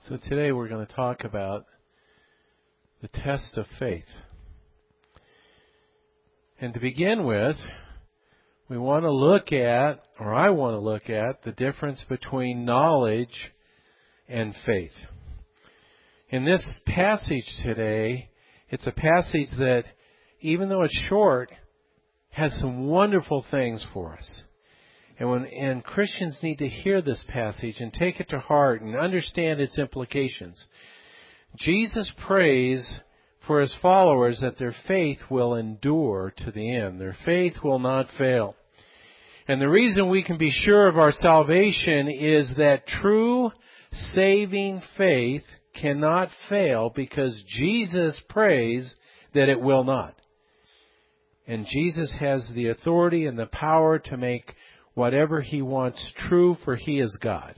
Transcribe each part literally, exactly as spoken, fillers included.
So today we're going to talk about the test of faith. And to begin with, we want to look at, or I want to look at, the difference between knowledge and faith. In this passage today, it's a passage that, even though it's short, has some wonderful things for us. And when and Christians need to hear this passage and take it to heart and understand its implications. Jesus prays for His followers that their faith will endure to the end. Their faith will not fail. And the reason we can be sure of our salvation is that true saving faith cannot fail because Jesus prays that it will not. And Jesus has the authority and the power to make whatever He wants true, for He is God.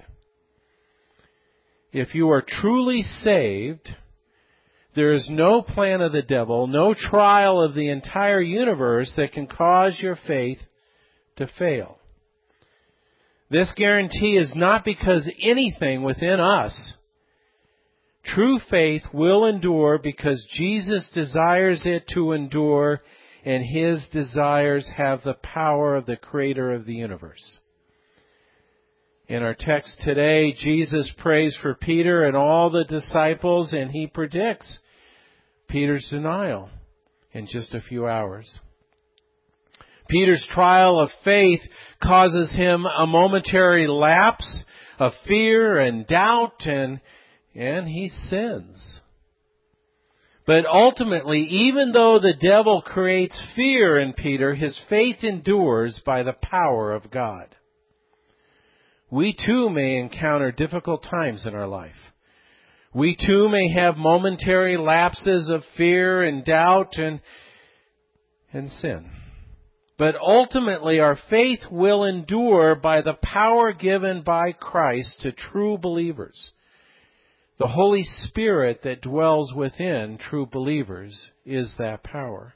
If you are truly saved, there is no plan of the devil, no trial of the entire universe that can cause your faith to fail. This guarantee is not because anything within us. True faith will endure because Jesus desires it to endure, and His desires have the power of the Creator of the universe. In our text today, Jesus prays for Peter and all the disciples, and He predicts Peter's denial in just a few hours. Peter's trial of faith causes him a momentary lapse of fear and doubt, and, and he sins. But ultimately, even though the devil creates fear in Peter, his faith endures by the power of God. We too may encounter difficult times in our life. We too may have momentary lapses of fear and doubt and, and sin. But ultimately, our faith will endure by the power given by Christ to true believers. The Holy Spirit that dwells within true believers is that power.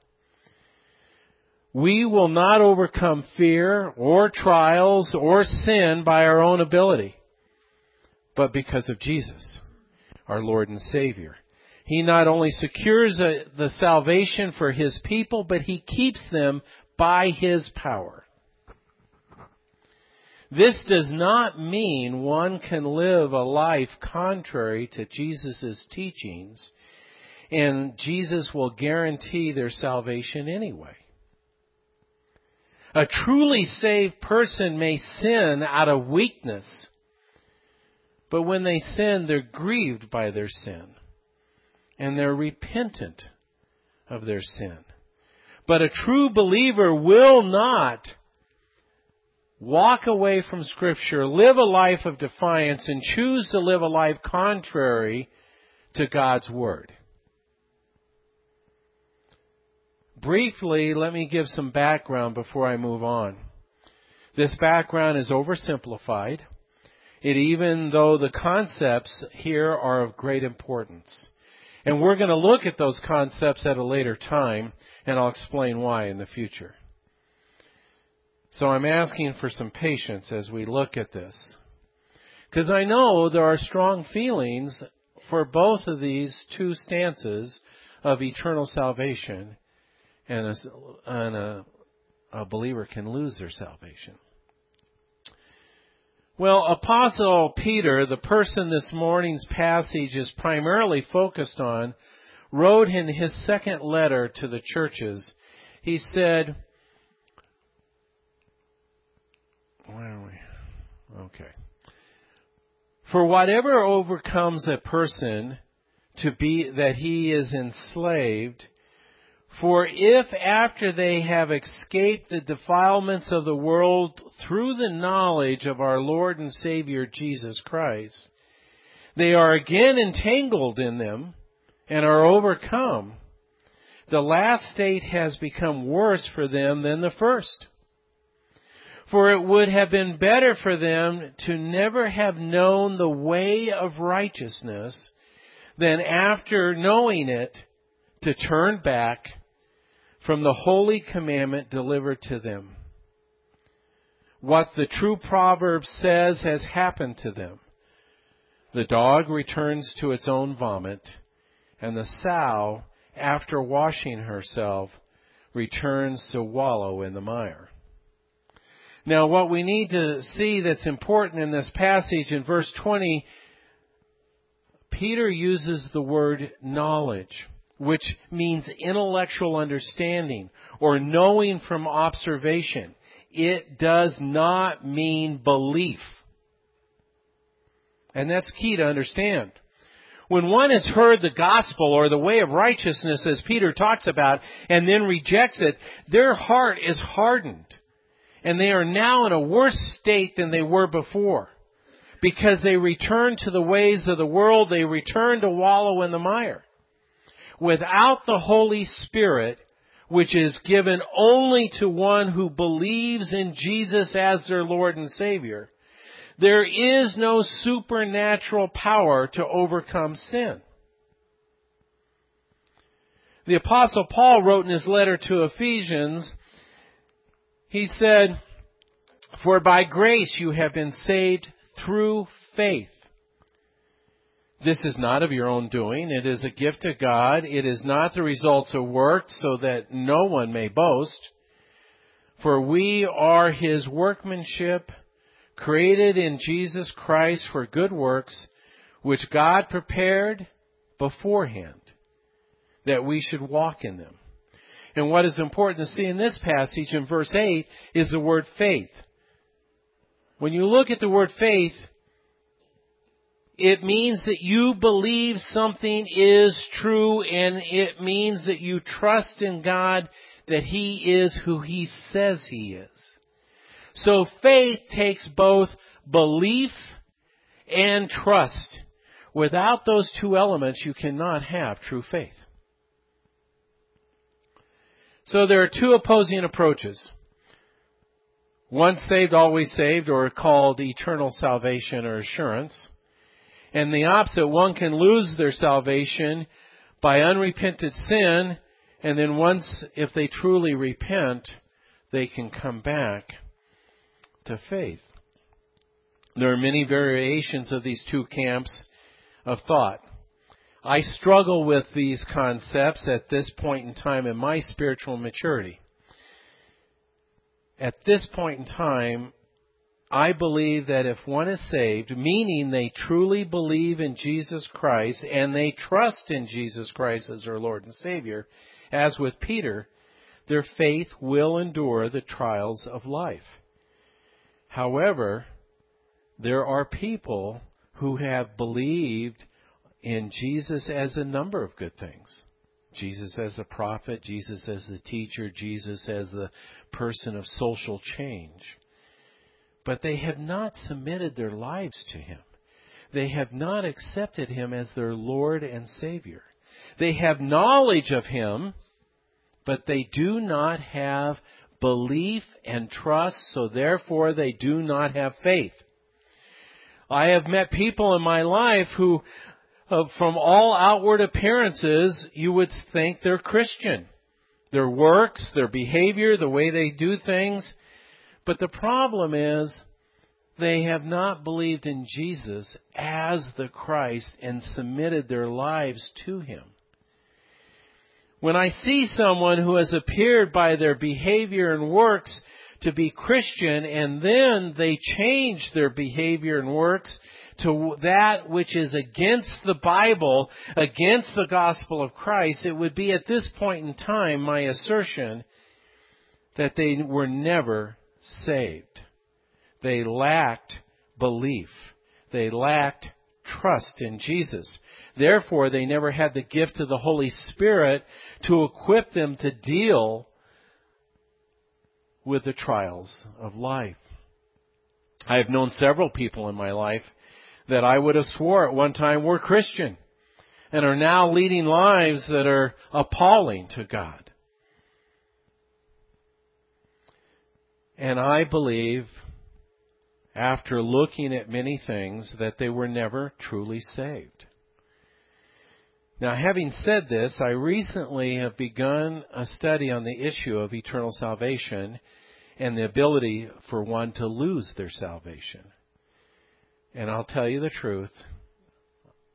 We will not overcome fear or trials or sin by our own ability, but because of Jesus, our Lord and Savior. He not only secures the salvation for His people, but He keeps them by His power. This does not mean one can live a life contrary to Jesus' teachings, and Jesus will guarantee their salvation anyway. A truly saved person may sin out of weakness, but when they sin, they're grieved by their sin, and they're repentant of their sin. But a true believer will not walk away from Scripture, live a life of defiance, and choose to live a life contrary to God's Word. Briefly, let me give some background before I move on. This background is oversimplified, it even though the concepts here are of great importance. And we're going to look at those concepts at a later time, and I'll explain why in the future. So I'm asking for some patience as we look at this. Because I know there are strong feelings for both of these two stances of eternal salvation, and a, and a, a believer can lose their salvation. Well, Apostle Peter, the person this morning's passage is primarily focused on, wrote in his second letter to the churches. He said, Where are we? Okay. For whatever overcomes a person to be that he is enslaved, for if after they have escaped the defilements of the world through the knowledge of our Lord and Savior Jesus Christ, they are again entangled in them and are overcome, the last state has become worse for them than the first. For it would have been better for them to never have known the way of righteousness than after knowing it to turn back from the holy commandment delivered to them. What the true proverb says has happened to them. The dog returns to its own vomit, and the sow, after washing herself, returns to wallow in the mire. Now, what we need to see that's important in this passage, in verse twenty, Peter uses the word knowledge, which means intellectual understanding or knowing from observation. It does not mean belief. And that's key to understand. When one has heard the gospel or the way of righteousness, as Peter talks about, and then rejects it, their heart is hardened. And they are now in a worse state than they were before. Because they return to the ways of the world, they return to wallow in the mire. Without the Holy Spirit, which is given only to one who believes in Jesus as their Lord and Savior, there is no supernatural power to overcome sin. The Apostle Paul wrote in his letter to Ephesians, he said, "For by grace you have been saved through faith. This is not of your own doing. It is a gift of God. It is not the results of works, so that no one may boast. For we are His workmanship, created in Jesus Christ for good works, which God prepared beforehand, that we should walk in them." And what is important to see in this passage in verse eight is the word faith. When you look at the word faith, it means that you believe something is true, and it means that you trust in God that He is who He says He is. So faith takes both belief and trust. Without those two elements, you cannot have true faith. So there are two opposing approaches. Once saved, always saved, or called eternal salvation or assurance. And the opposite, one can lose their salvation by unrepented sin, and then once, if they truly repent, they can come back to faith. There are many variations of these two camps of thought. I struggle with these concepts at this point in time in my spiritual maturity. At this point in time, I believe that if one is saved, meaning they truly believe in Jesus Christ and they trust in Jesus Christ as their Lord and Savior, as with Peter, their faith will endure the trials of life. However, there are people who have believed in Jesus as a number of good things. Jesus as a prophet, Jesus as the teacher, Jesus as the person of social change. But they have not submitted their lives to Him. They have not accepted Him as their Lord and Savior. They have knowledge of Him, but they do not have belief and trust, so therefore they do not have faith. I have met people in my life who, uh, from all outward appearances, you would think they're Christian. Their works, their behavior, the way they do things. But the problem is they have not believed in Jesus as the Christ and submitted their lives to Him. When I see someone who has appeared by their behavior and works to be Christian, and then they change their behavior and works to that which is against the Bible, against the gospel of Christ, it would be at this point in time my assertion that they were never saved. They lacked belief. They lacked trust in Jesus. Therefore, they never had the gift of the Holy Spirit to equip them to deal with the trials of life. I have known several people in my life that I would have swore at one time were Christian and are now leading lives that are appalling to God. And I believe, after looking at many things, that they were never truly saved. Now, having said this, I recently have begun a study on the issue of eternal salvation and the ability for one to lose their salvation. And I'll tell you the truth,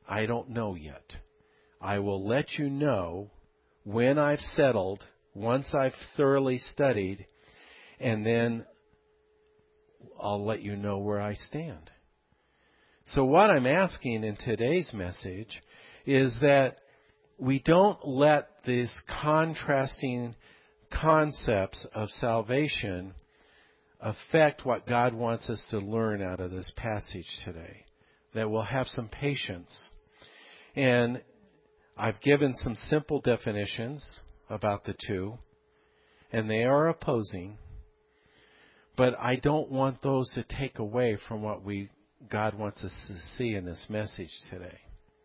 I don't know yet. I will let you know when I've settled, once I've thoroughly studied, and then I'll let you know where I stand. So what I'm asking in today's message is that we don't let these contrasting concepts of salvation affect what God wants us to learn out of this passage today. That we'll have some patience. And I've given some simple definitions about the two, and they are opposing, but I don't want those to take away from what we God wants us to see in this message today.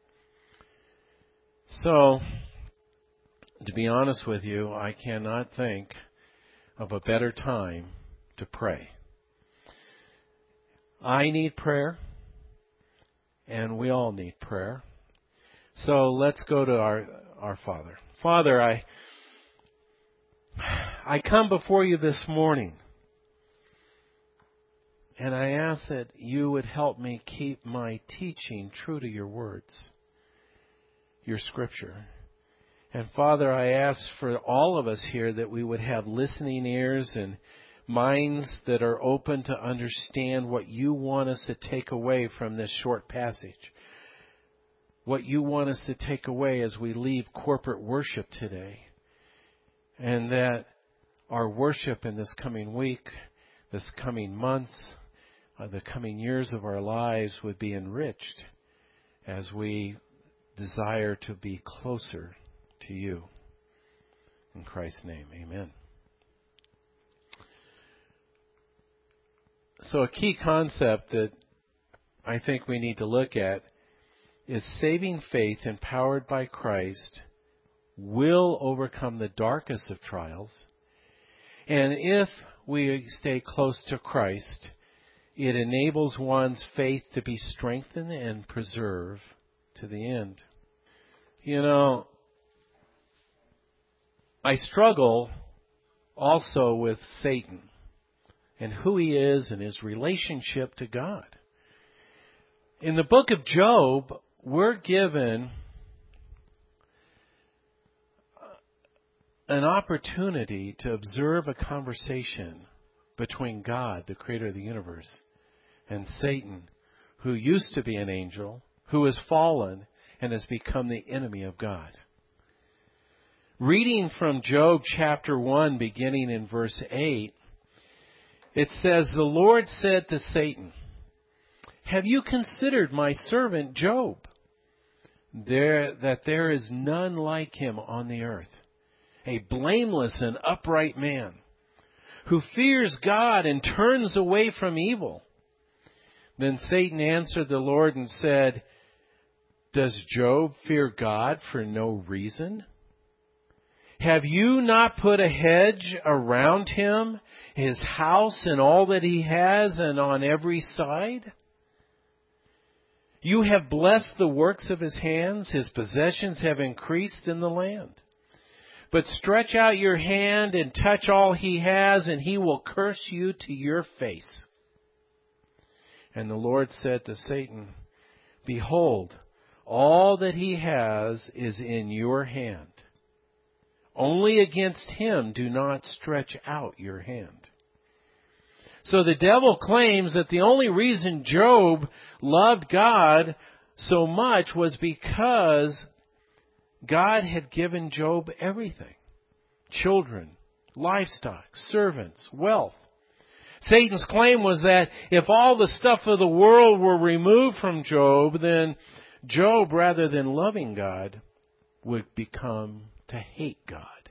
So, to be honest with you, I cannot think of a better time to pray. I need prayer, and we all need prayer. So let's go to our, our Father. Father, I, I come before you this morning, and I ask that you would help me keep my teaching true to your words, your Scripture. And Father, I ask for all of us here that we would have listening ears and minds that are open to understand what you want us to take away from this short passage. What you want us to take away as we leave corporate worship today. And that our worship in this coming week, this coming months, uh, the coming years of our lives would be enriched as we desire to be closer to you. In Christ's name, amen. So a key concept that I think we need to look at is saving faith empowered by Christ will overcome the darkest of trials. And if we stay close to Christ, it enables one's faith to be strengthened and preserved to the end. You know, I struggle also with Satan and who he is and his relationship to God. In the book of Job, we're given an opportunity to observe a conversation between God, the creator of the universe, and Satan, who used to be an angel, who has fallen and has become the enemy of God. Reading from Job chapter one, beginning in verse eight, it says, "The Lord said to Satan, 'Have you considered my servant Job, there, that there is none like him on the earth, a blameless and upright man, who fears God and turns away from evil?' Then Satan answered the Lord and said, 'Does Job fear God for no reason? Have you not put a hedge around him, his house and all that he has, and on every side? You have blessed the works of his hands. His possessions have increased in the land. But stretch out your hand and touch all he has, and he will curse you to your face.' And the Lord said to Satan, 'Behold, all that he has is in your hand. Only against him do not stretch out your hand.' So the devil claims that the only reason Job loved God so much was because God had given Job everything. Children, livestock, servants, wealth. Satan's claim was that if all the stuff of the world were removed from Job, then Job, rather than loving God, would become to hate God.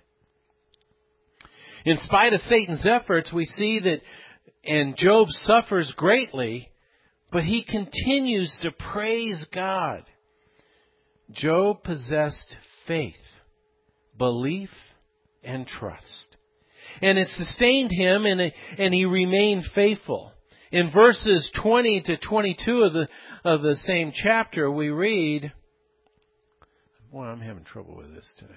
In spite of Satan's efforts, we see that, and Job suffers greatly, but he continues to praise God. Job possessed faith, belief, and trust. And it sustained him, and, and he remained faithful. In verses twenty to twenty-two of the, of the same chapter, we read, boy, I'm having trouble with this today.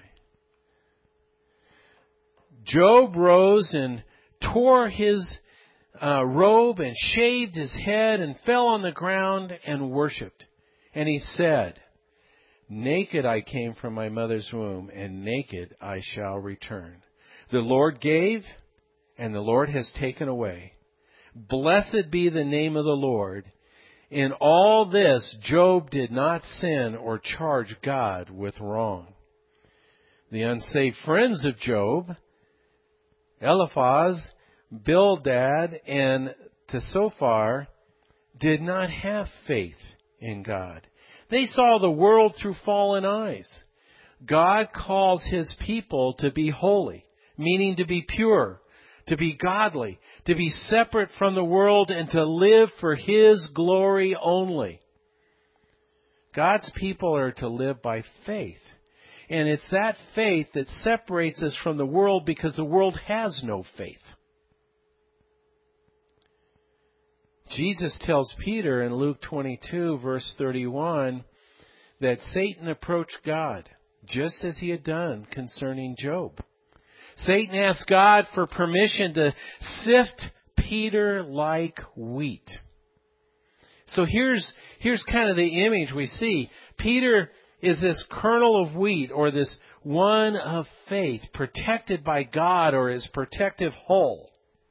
Job rose and tore his uh, robe and shaved his head and fell on the ground and worshipped. And he said, Naked I came from my mother's womb, and naked I shall return. The Lord gave, and the Lord has taken away. Blessed be the name of the Lord. In all this, Job did not sin or charge God with wrong. The unsaved friends of Job, Eliphaz, Bildad, and Tesophar, did not have faith in God. They saw the world through fallen eyes. God calls His people to be holy, meaning to be pure, to be godly, to be separate from the world, and to live for His glory only. God's people are to live by faith. And it's that faith that separates us from the world, because the world has no faith. Jesus tells Peter in Luke twenty-two, verse thirty-one, that Satan approached God, just as he had done concerning Job. Satan asked God for permission to sift Peter like wheat. So here's, here's kind of the image we see. Peter is this kernel of wheat, or this one of faith, protected by God, or his protective hull.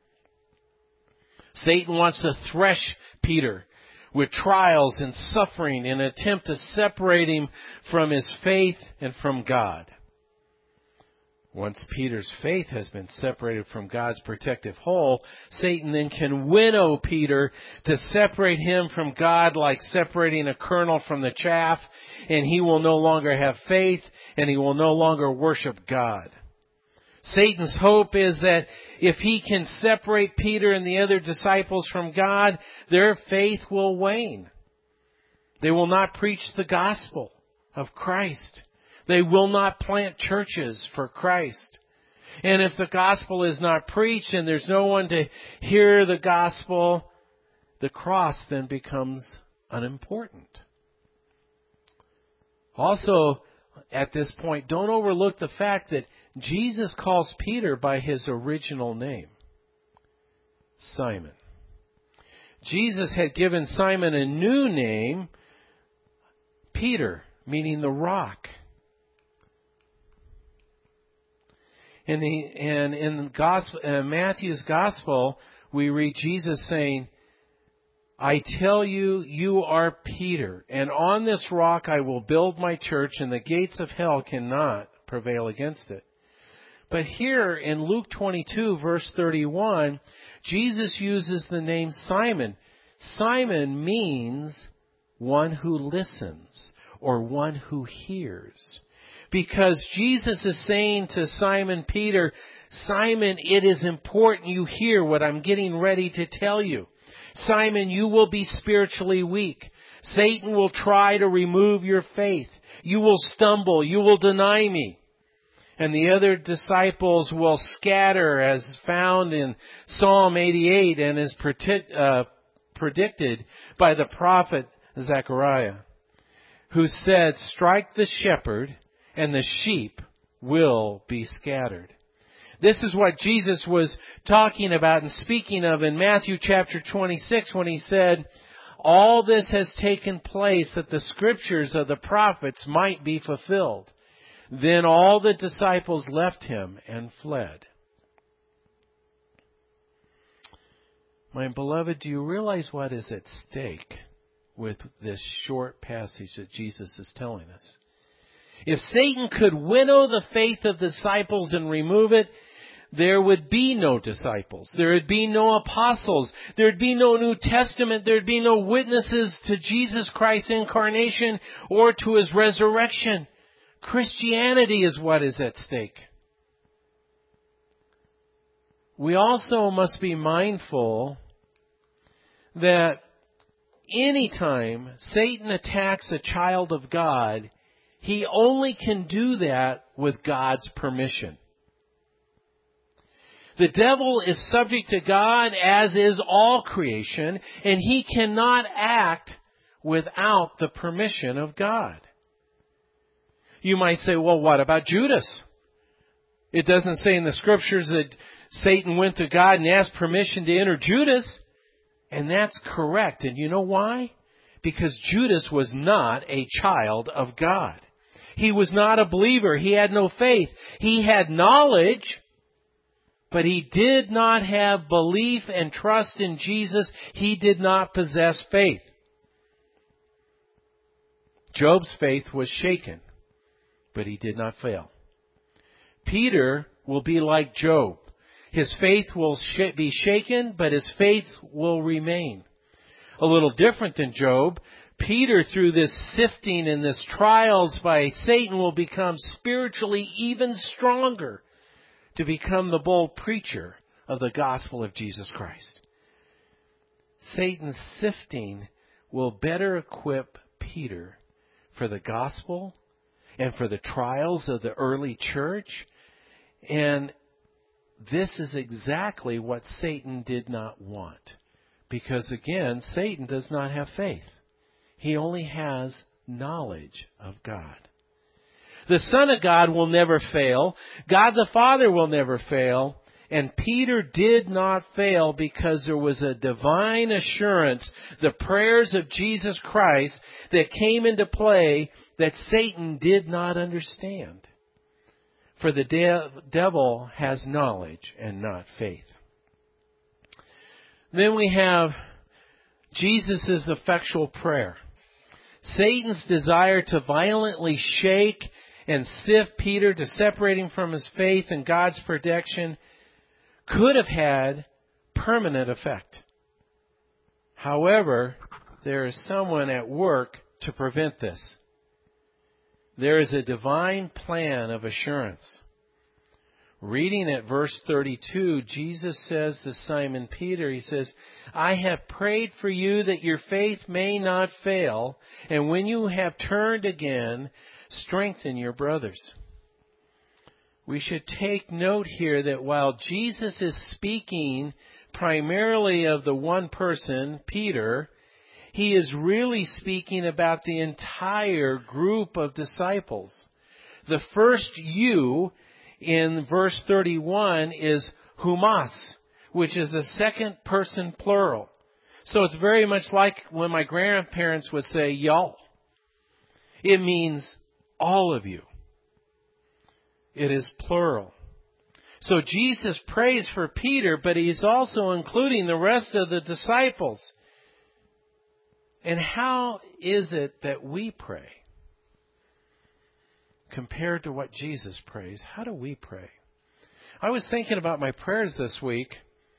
Satan wants to thresh Peter with trials and suffering in an attempt to separate him from his faith and from God. Once Peter's faith has been separated from God's protective hull, Satan then can winnow Peter to separate him from God, like separating a kernel from the chaff, and he will no longer have faith, and he will no longer worship God. Satan's hope is that if he can separate Peter and the other disciples from God, their faith will wane. They will not preach the gospel of Christ. They will not plant churches for Christ. And if the gospel is not preached and there's no one to hear the gospel, the cross then becomes unimportant. Also, at this point, don't overlook the fact that Jesus calls Peter by his original name, Simon. Jesus had given Simon a new name, Peter, meaning the rock. And, the, and in the gospel, uh, Matthew's gospel, we read Jesus saying, I tell you, you are Peter, and on this rock I will build my church, and the gates of hell cannot prevail against it. But here in Luke twenty-two, verse thirty-one, Jesus uses the name Simon. Simon means one who listens, or one who hears. Because Jesus is saying to Simon Peter, Simon, it is important you hear what I'm getting ready to tell you. Simon, you will be spiritually weak. Satan will try to remove your faith. You will stumble. You will deny me. And the other disciples will scatter, as found in Psalm eighty-eight and is predict, uh, predicted by the prophet Zechariah, who said, strike the shepherd and the sheep will be scattered. This is what Jesus was talking about and speaking of in Matthew chapter twenty-six when he said, all this has taken place that the scriptures of the prophets might be fulfilled. Then all the disciples left him and fled. My beloved, do you realize what is at stake with this short passage that Jesus is telling us? If Satan could winnow the faith of the disciples and remove it, there would be no disciples. There would be no apostles. There would be no New Testament. There would be no witnesses to Jesus Christ's incarnation or to His resurrection. Christianity is what is at stake. We also must be mindful that anytime Satan attacks a child of God, he only can do that with God's permission. The devil is subject to God, as is all creation, and he cannot act without the permission of God. You might say, well, what about Judas? It doesn't say in the scriptures that Satan went to God and asked permission to enter Judas. And that's correct. And you know why? because Judas was not a child of God. He was not a believer. He had no faith. He had knowledge, but he did not have belief and trust in Jesus. He did not possess faith. Job's faith was shaken, but he did not fail. Peter will be like Job. His faith will sh- be shaken, but his faith will remain. A little different than Job, Peter, through this sifting and this trials by Satan, will become spiritually even stronger to become the bold preacher of the gospel of Jesus Christ. Satan's sifting will better equip Peter for the gospel and for the trials of the early church. And this is exactly what Satan did not want. Because again, Satan does not have faith. He only has knowledge of God. The Son of God will never fail. God the Father will never fail. And Peter did not fail because there was a divine assurance, the prayers of Jesus Christ, that came into play that Satan did not understand. For the de- devil has knowledge and not faith. Then we have Jesus' effectual prayer. Satan's desire to violently shake and sift Peter to separate him from his faith and God's protection could have had permanent effect. However, there is someone at work to prevent this. There is a divine plan of assurance. Reading at verse thirty-two, Jesus says to Simon Peter, he says, I have prayed for you that your faith may not fail, and when you have turned again, strengthen your brothers. We should take note here that while Jesus is speaking primarily of the one person, Peter, he is really speaking about the entire group of disciples. The first you in verse thirty-one is humas, which is a second person plural. So it's very much like when my grandparents would say y'all. It means all of you. It is plural. So Jesus prays for Peter, but he's also including the rest of the disciples. And how is it that we pray? Compared to what Jesus prays, how do we pray? I was thinking about my prayers this week,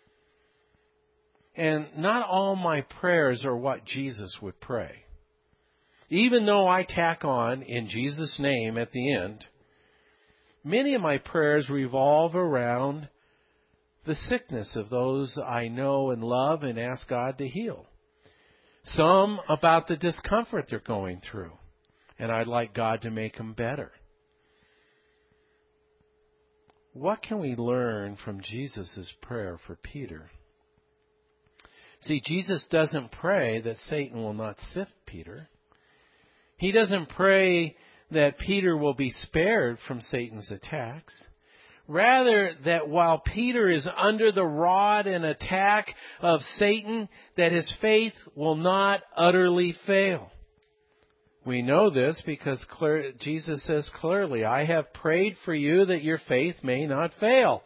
and not all my prayers are what Jesus would pray. Even though I tack on in Jesus' name at the end, many of my prayers revolve around the sickness of those I know and love and ask God to heal. Some about the discomfort they're going through, and I'd like God to make them better. What can we learn from Jesus' prayer for Peter? See, Jesus doesn't pray that Satan will not sift Peter. He doesn't pray that Peter will be spared from Satan's attacks. Rather, that while Peter is under the rod and attack of Satan, that his faith will not utterly fail. We know this because clear, Jesus says clearly, I have prayed for you that your faith may not fail.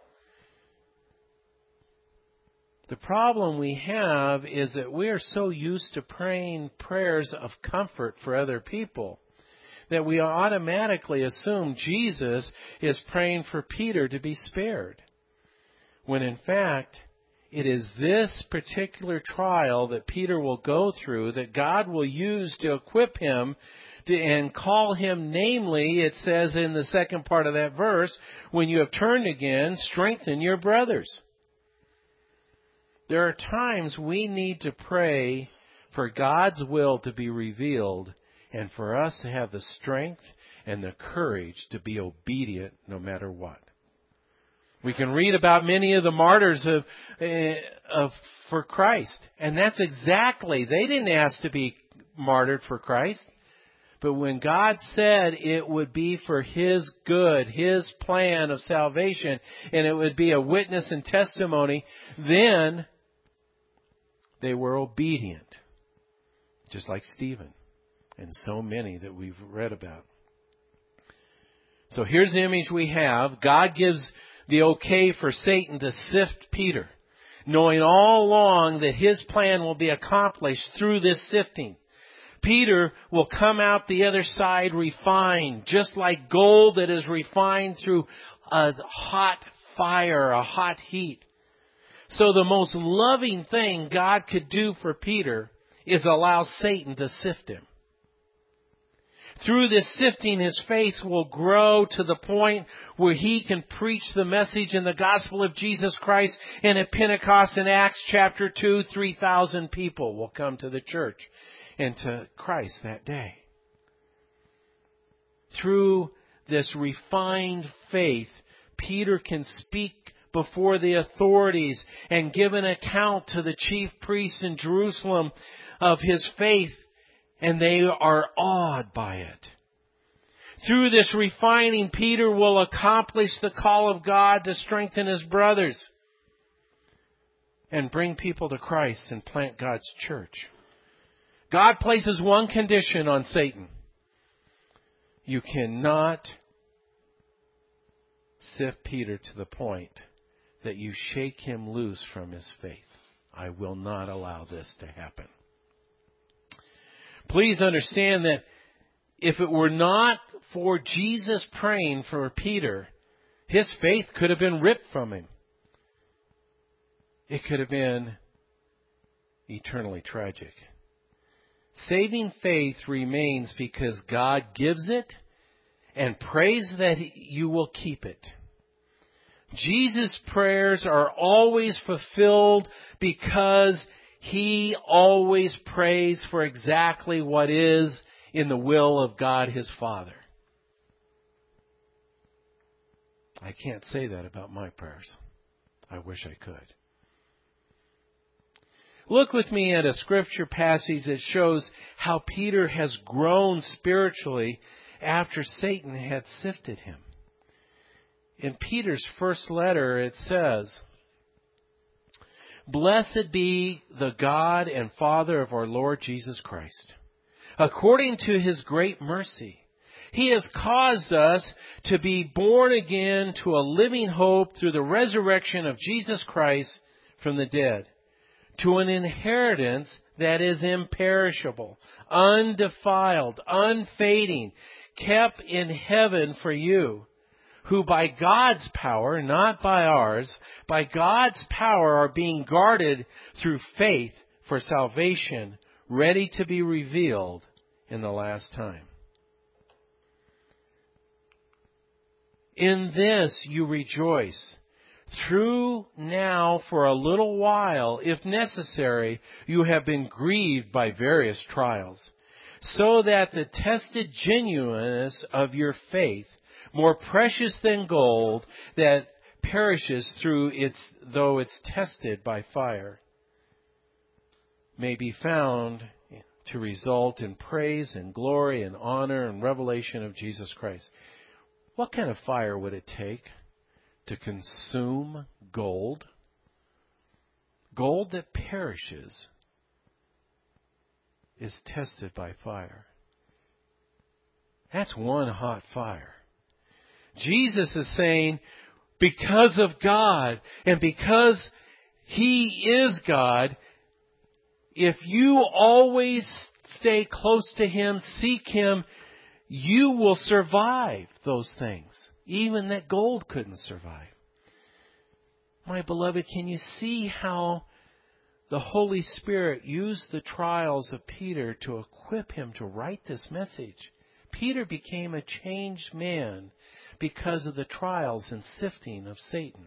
The problem we have is that we are so used to praying prayers of comfort for other people that we automatically assume Jesus is praying for Peter to be spared. When in fact, it is this particular trial that Peter will go through that God will use to equip him to, and call him, namely, it says in the second part of that verse, when you have turned again, strengthen your brothers. There are times we need to pray for God's will to be revealed and for us to have the strength and the courage to be obedient no matter what. We can read about many of the martyrs of, uh, of for Christ. And that's exactly, they didn't ask to be martyred for Christ. But when God said it would be for His good, His plan of salvation, and it would be a witness and testimony, then they were obedient just like Stephen and so many that we've read about. So here's the image we have. God gives the okay for Satan to sift Peter, knowing all along that his plan will be accomplished through this sifting. Peter will come out the other side refined, just like gold that is refined through a hot fire, a hot heat. So the most loving thing God could do for Peter is allow Satan to sift him. Through this sifting, his faith will grow to the point where he can preach the message in the gospel of Jesus Christ. And at Pentecost in Acts chapter two, three thousand people will come to the church and to Christ that day. Through this refined faith, Peter can speak before the authorities and give an account to the chief priests in Jerusalem of his faith, and they are awed by it. Through this refining, Peter will accomplish the call of God to strengthen his brothers and bring people to Christ and plant God's church. God places one condition on Satan. You cannot sift Peter to the point that you shake him loose from his faith. I will not allow this to happen. Please understand that if it were not for Jesus praying for Peter, his faith could have been ripped from him. It could have been eternally tragic. Saving faith remains because God gives it and prays that you will keep it. Jesus' prayers are always fulfilled because He always prays for exactly what is in the will of God His Father. I can't say that about my prayers. I wish I could. Look with me at a scripture passage that shows how Peter has grown spiritually after Satan had sifted him. In Peter's first letter it says, "Blessed be the God and Father of our Lord Jesus Christ. According to His great mercy, He has caused us to be born again to a living hope through the resurrection of Jesus Christ from the dead, to an inheritance that is imperishable, undefiled, unfading, kept in heaven for you, who by God's power, not by ours, by God's power are being guarded through faith for salvation, ready to be revealed in the last time. In this you rejoice, through now for a little while, if necessary, you have been grieved by various trials, so that the tested genuineness of your faith, more precious than gold that perishes through its, though it's tested by fire, may be found to result in praise and glory and honor and revelation of Jesus Christ." What kind of fire would it take to consume gold? Gold that perishes is tested by fire. That's one hot fire. Jesus is saying, because of God and because He is God, if you always stay close to Him, seek Him, you will survive those things, even that gold couldn't survive. My beloved, can you see how the Holy Spirit used the trials of Peter to equip him to write this message? Peter became a changed man because of the trials and sifting of Satan.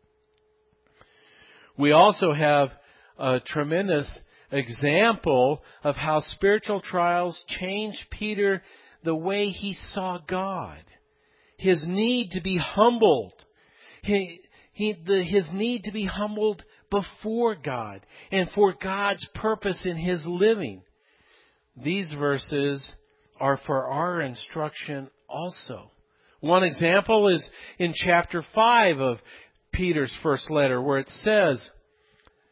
We also have a tremendous example of how spiritual trials changed Peter the way he saw God. His need to be humbled. He, he, the, his need to be humbled before God and for God's purpose in his living. These verses are for our instruction also. One example is in chapter five of Peter's first letter, where it says,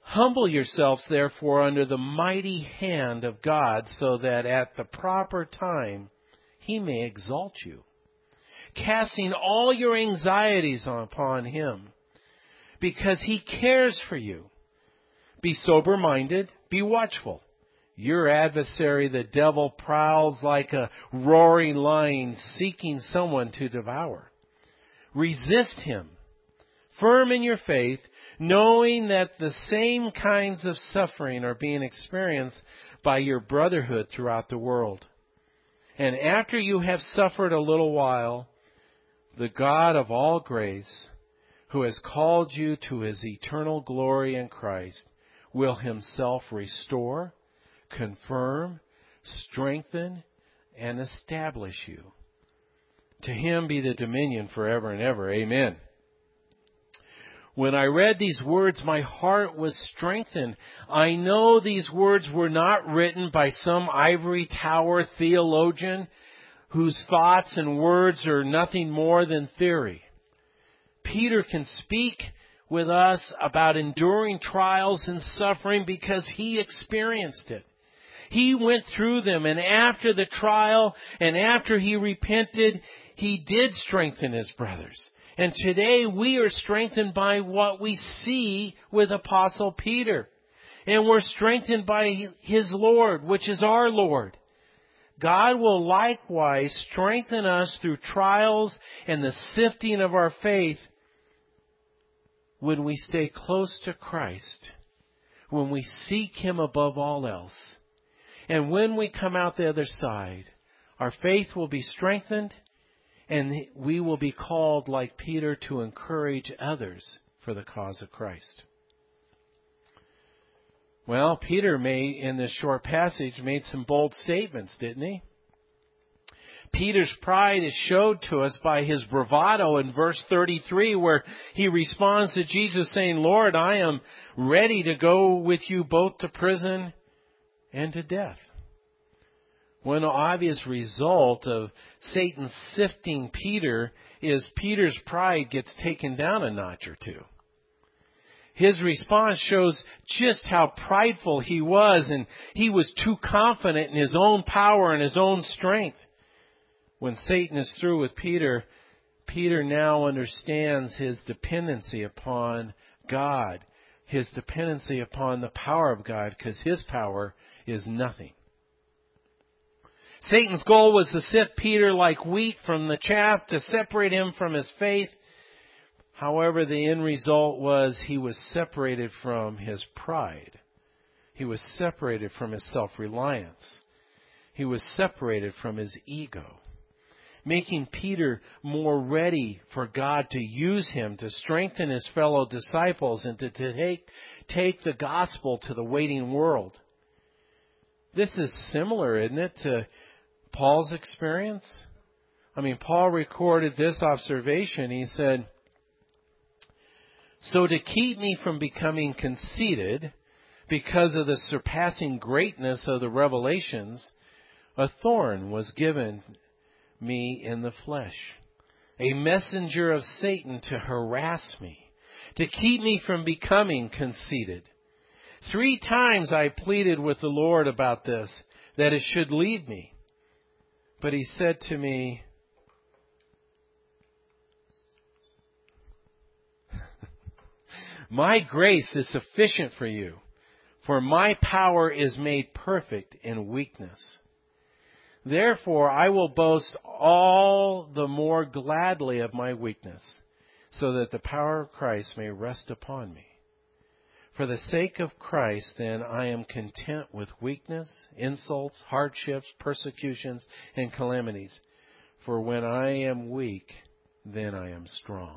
Humble yourselves, therefore, under the mighty hand of God, so that at the proper time He may exalt you, casting all your anxieties upon Him, because He cares for you. Be sober-minded, be watchful. Your adversary, the devil, prowls like a roaring lion, seeking someone to devour. Resist him, firm in your faith, knowing that the same kinds of suffering are being experienced by your brotherhood throughout the world. And after you have suffered a little while, the God of all grace, who has called you to His eternal glory in Christ, will Himself restore, confirm, strengthen, and establish you. To Him be the dominion forever and ever. Amen. When I read these words, my heart was strengthened. I know these words were not written by some ivory tower theologian whose thoughts and words are nothing more than theory. Peter can speak with us about enduring trials and suffering because he experienced it. He went through them, and after the trial and after he repented, he did strengthen his brothers. And today we are strengthened by what we see with Apostle Peter. And we're strengthened by his Lord, which is our Lord. God will likewise strengthen us through trials and the sifting of our faith when we stay close to Christ, when we seek Him above all else. And when we come out the other side, our faith will be strengthened, and we will be called, like Peter, to encourage others for the cause of Christ. Well, Peter made, in this short passage, made some bold statements, didn't he? Peter's pride is showed to us by his bravado in verse thirty-three, where he responds to Jesus saying, Lord, I am ready to go with you both to prison and to death. One obvious result of Satan sifting Peter is Peter's pride gets taken down a notch or two. His response shows just how prideful he was, and he was too confident in his own power and his own strength. When Satan is through with Peter, Peter now understands his dependency upon God, his dependency upon the power of God, because his power is nothing. Satan's goal was to sift Peter like wheat from the chaff, to separate him from his faith. However, the end result was he was separated from his pride. He was separated from his self-reliance. He was separated from his ego, making Peter more ready for God to use him to strengthen his fellow disciples and to, to take, take the gospel to the waiting world. This is similar, isn't it, to Paul's experience? I mean, Paul recorded this observation. He said, so to keep me from becoming conceited because of the surpassing greatness of the revelations, a thorn was given me in the flesh, a messenger of Satan to harass me, to keep me from becoming conceited. Three times I pleaded with the Lord about this, that it should leave me. But He said to me, my grace is sufficient for you, for my power is made perfect in weakness. Therefore, I will boast all the more gladly of my weakness, so that the power of Christ may rest upon me. For the sake of Christ, then, I am content with weakness, insults, hardships, persecutions, and calamities. For when I am weak, then I am strong.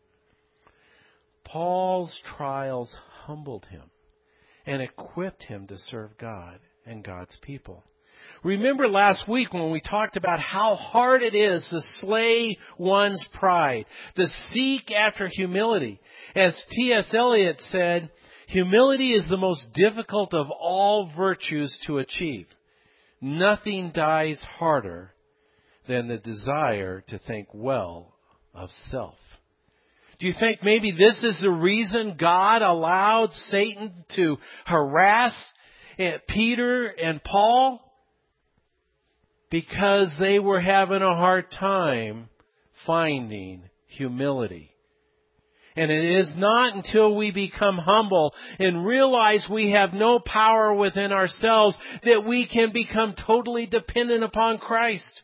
Paul's trials humbled him and equipped him to serve God and God's people. Remember last week when we talked about how hard it is to slay one's pride, to seek after humility. As T S Eliot said, humility is the most difficult of all virtues to achieve. Nothing dies harder than the desire to think well of self. Do you think maybe this is the reason God allowed Satan to harass Peter and Paul? Because they were having a hard time finding humility. And it is not until we become humble and realize we have no power within ourselves that we can become totally dependent upon Christ.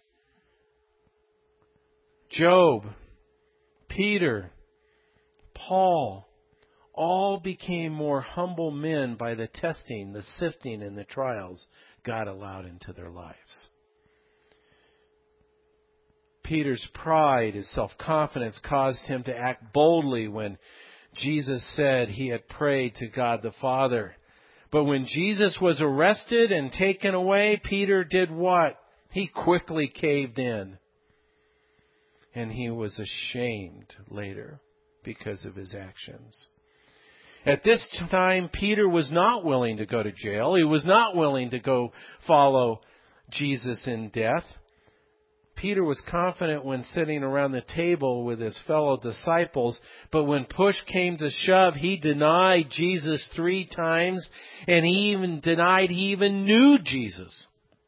Job, Peter, Paul, all became more humble men by the testing, the sifting, and the trials God allowed into their lives. Peter's pride, his self-confidence caused him to act boldly when Jesus said he had prayed to God the Father. But when Jesus was arrested and taken away, Peter did what? He quickly caved in. And he was ashamed later because of his actions. At this time, Peter was not willing to go to jail. He was not willing to go follow Jesus in death. Peter was confident when sitting around the table with his fellow disciples, but when push came to shove, he denied Jesus three times, and he even denied he even knew Jesus.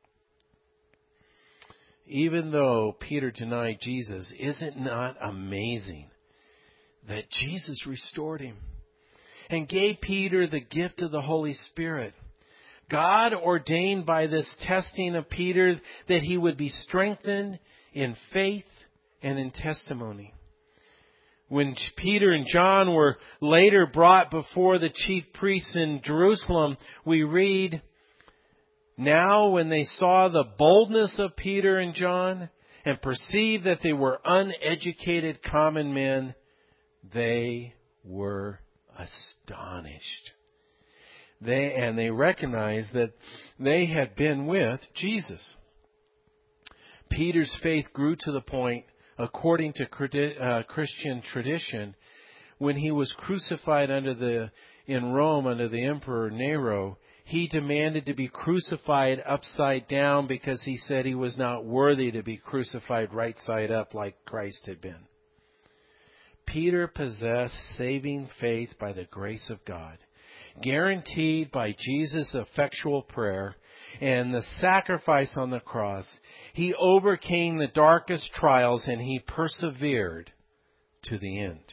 Even though Peter denied Jesus, is it not amazing that Jesus restored him and gave Peter the gift of the Holy Spirit? God ordained by this testing of Peter that he would be strengthened in faith and in testimony. When Peter and John were later brought before the chief priests in Jerusalem, we read, "Now when they saw the boldness of Peter and John and perceived that they were uneducated common men, they were astonished." They, and they recognized that they had been with Jesus. Peter's faith grew to the point, according to uh, Christian tradition, when he was crucified under the in Rome under the Emperor Nero, he demanded to be crucified upside down because he said he was not worthy to be crucified right side up like Christ had been. Peter possessed saving faith by the grace of God, guaranteed by Jesus' effectual prayer and the sacrifice on the cross. He overcame the darkest trials and he persevered to the end.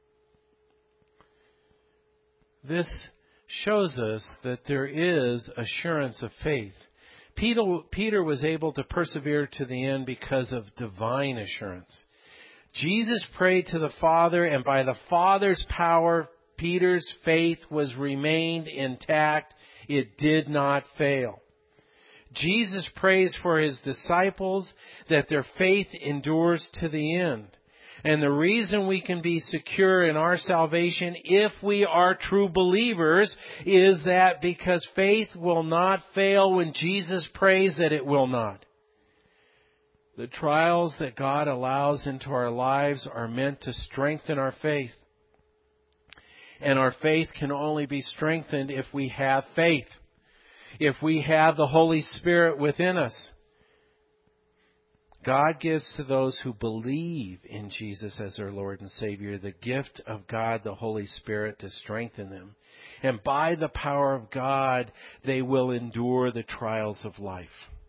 This shows us that there is assurance of faith. Peter, Peter was able to persevere to the end because of divine assurance. Jesus prayed to the Father, and by the Father's power, Peter's faith was remained intact. It did not fail. Jesus prays for his disciples that their faith endures to the end. And the reason we can be secure in our salvation if we are true believers is that because faith will not fail when Jesus prays that it will not. The trials that God allows into our lives are meant to strengthen our faith. And our faith can only be strengthened if we have faith, if we have the Holy Spirit within us. God gives to those who believe in Jesus as their Lord and Savior the gift of God, the Holy Spirit, to strengthen them. And by the power of God, they will endure the trials of life.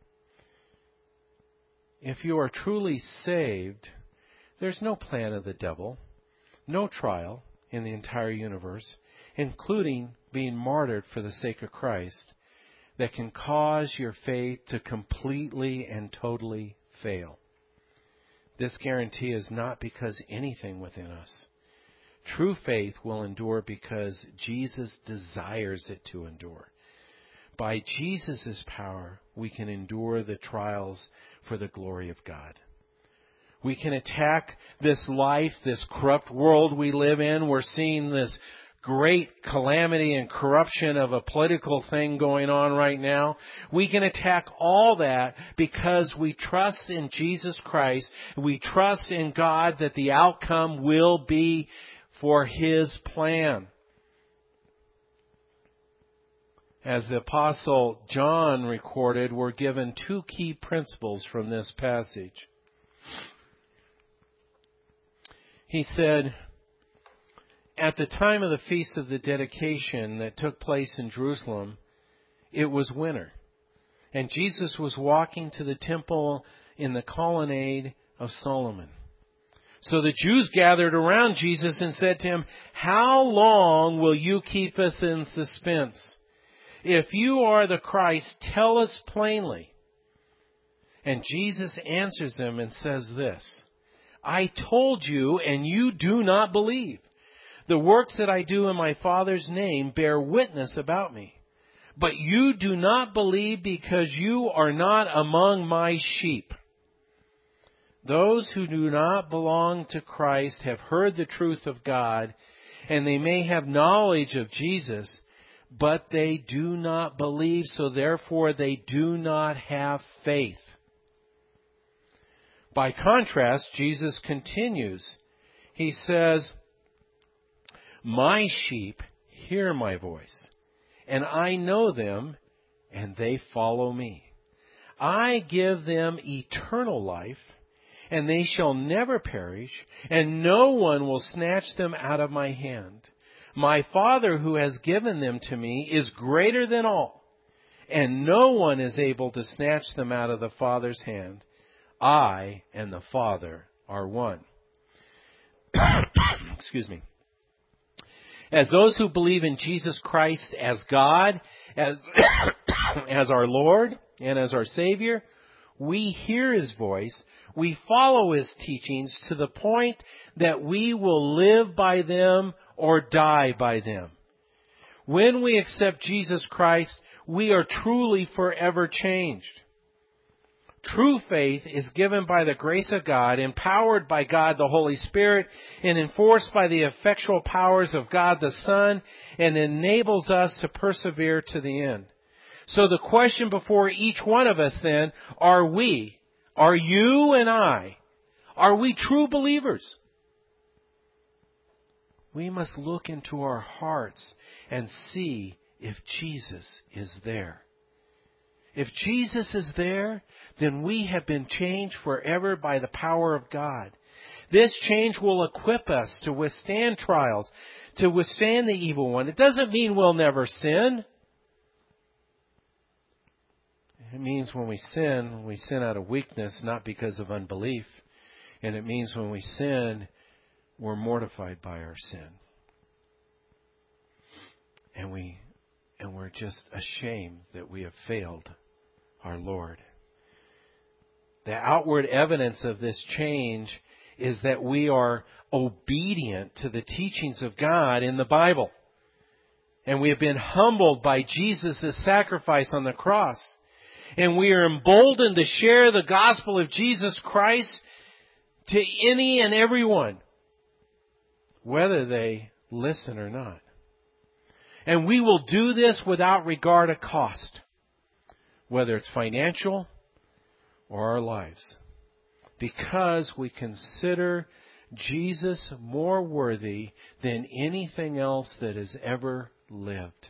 If you are truly saved, there's no plan of the devil, no trial in the entire universe, including being martyred for the sake of Christ, that can cause your faith to completely and totally fail. This guarantee is not because anything within us. True faith will endure because Jesus desires it to endure. By Jesus' power, we can endure the trials for the glory of God. We can attack this life, this corrupt world we live in. We're seeing this great calamity and corruption of a political thing going on right now. We can attack all that because we trust in Jesus Christ. We trust in God that the outcome will be for His plan. As the Apostle John recorded, we're given two key principles from this passage. He said, at the time of the Feast of the Dedication that took place in Jerusalem, it was winter. And Jesus was walking to the temple in the colonnade of Solomon. So the Jews gathered around Jesus and said to him, "How long will you keep us in suspense? If you are the Christ, tell us plainly." And Jesus answers them and says this, "I told you, and you do not believe. The works that I do in my Father's name bear witness about me. But you do not believe because you are not among my sheep. Those who do not belong to Christ have heard the truth of God, and they may have knowledge of Jesus, but they do not believe, so therefore they do not have faith." By contrast, Jesus continues. He says, "My sheep hear my voice, and I know them, and they follow me. I give them eternal life, and they shall never perish, and no one will snatch them out of my hand. My Father who has given them to me is greater than all, and no one is able to snatch them out of the Father's hand. I and the Father are one." Excuse me. As those who believe in Jesus Christ as God, as, as our Lord, and as our Savior, we hear His voice, we follow His teachings to the point that we will live by them or die by them. When we accept Jesus Christ, we are truly forever changed. True faith is given by the grace of God, empowered by God the Holy Spirit, and enforced by the effectual powers of God the Son, and enables us to persevere to the end. So the question before each one of us then, are we, are you and I, are we true believers? We must look into our hearts and see if Jesus is there. If Jesus is there, then we have been changed forever by the power of God. This change will equip us to withstand trials, to withstand the evil one. It doesn't mean we'll never sin. It means when we sin, we sin out of weakness, not because of unbelief. And it means when we sin, we're mortified by our sin. And we, and we're just ashamed that we have failed our Lord. The outward evidence of this change is that we are obedient to the teachings of God in the Bible. And we have been humbled by Jesus' sacrifice on the cross. And we are emboldened to share the gospel of Jesus Christ to any and everyone, whether they listen or not. And we will do this without regard to cost, whether it's financial or our lives, because we consider Jesus more worthy than anything else that has ever lived.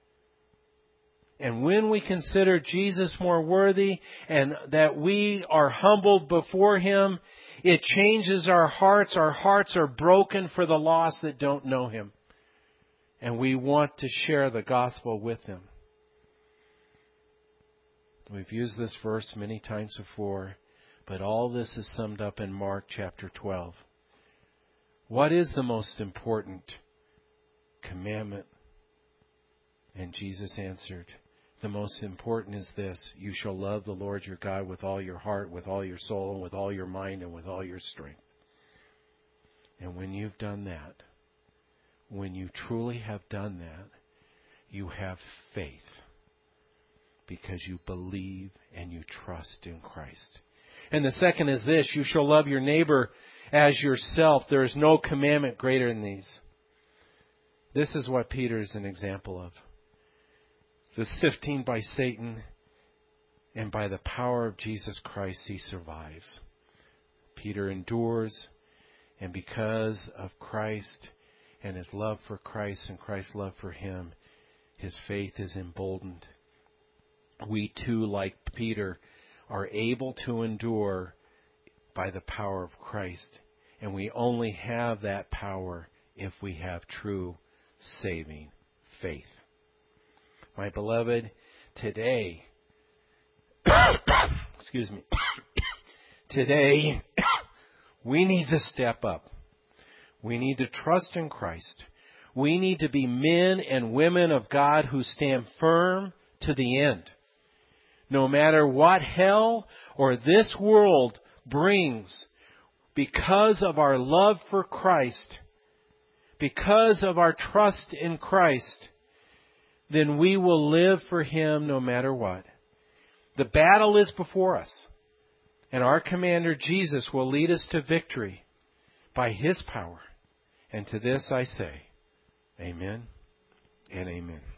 And when we consider Jesus more worthy and that we are humbled before Him, it changes our hearts. Our hearts are broken for the lost that don't know Him. And we want to share the gospel with them. We've used this verse many times before, but all this is summed up in Mark chapter twelve. What is the most important commandment? And Jesus answered, the most important is this: you shall love the Lord your God with all your heart, with all your soul, and with all your mind, and with all your strength. And when you've done that, when you truly have done that, you have faith. Because you believe and you trust in Christ. And the second is this: you shall love your neighbor as yourself. There is no commandment greater than these. This is what Peter is an example of. The sifting by Satan, and by the power of Jesus Christ he survives. Peter endures, and because of Christ and his love for Christ and Christ's love for him, his faith is emboldened. We too, like Peter, are able to endure by the power of Christ. And we only have that power if we have true saving faith. My beloved, today, excuse me, today we need to step up. We need to trust in Christ. We need to be men and women of God who stand firm to the end. No matter what hell or this world brings, because of our love for Christ, because of our trust in Christ, then we will live for Him no matter what. The battle is before us, and our commander Jesus will lead us to victory by His power. And to this I say, amen and amen.